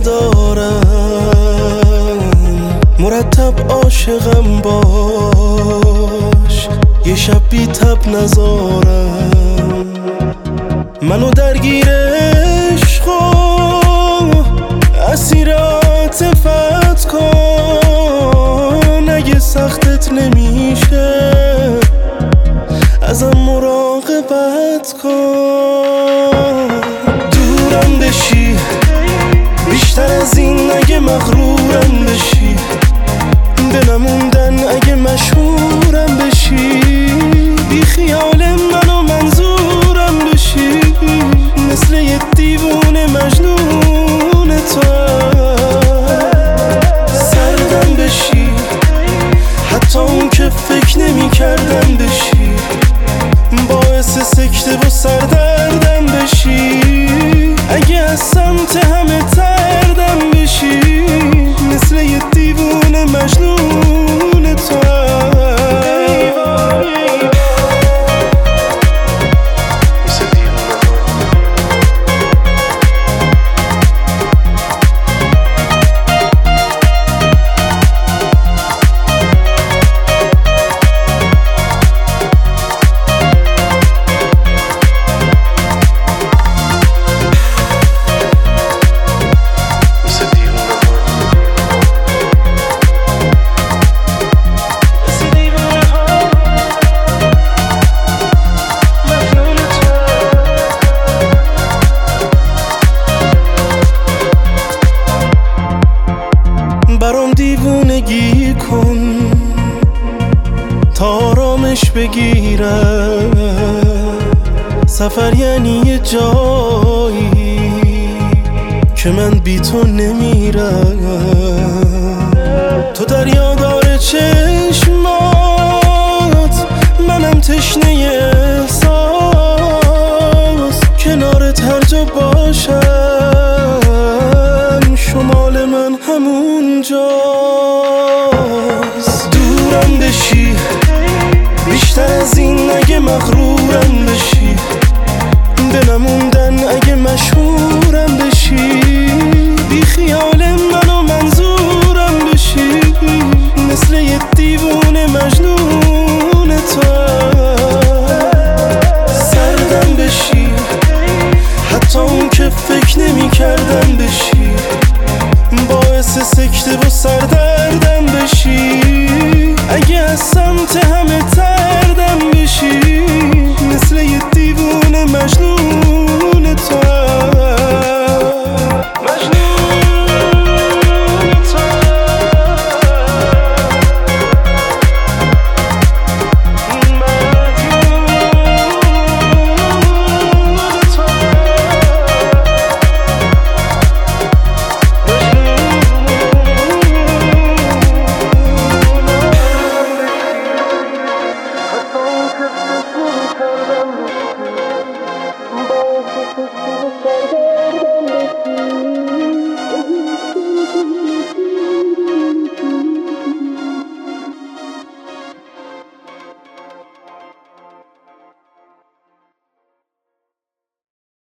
ندارم، مرتب عاشقم باش، یه شب بی تب نذارم. منو درگیر عشق و اسیر عاطفت کن، اگه سختت نمیشه ازم مراقبت کن. دورم بشی بیشتر از این اگه مغرورم بشی، بنموندن اگه مشهورم بشی، بی خیال من و منظورم بشی، مثل یه دیوونه مجنون تو. سردم بشی حتی اون که فکر نمی کردم بشی، باعث سکته و سردردم بشی، اگه از سمت همه تردم بشی، مثل یه دیوونه مجنون تو. برام دیوونگی کن تا آرامش بگیرم، سفر یعنی یه جایی که من بی تو نمیرم. تو دریادار چشمات، منم تشنه احساس، کنارت هر جا باشم شمال من همون جاست. دورم بشی بیشتر از این اگه مغرورم بشی، بنموندن اگه مشهورم بشی، بی خیال من و منظورم بشی، مثل یه دیوونه مجنون تو. سردم بشی حتی اون که فکر نمی کردم بشی، باعث سکته و سردردم بشی، اگه از سمت همه تردم بشی، مثل یه دیوونه مجنون تو. Thank you.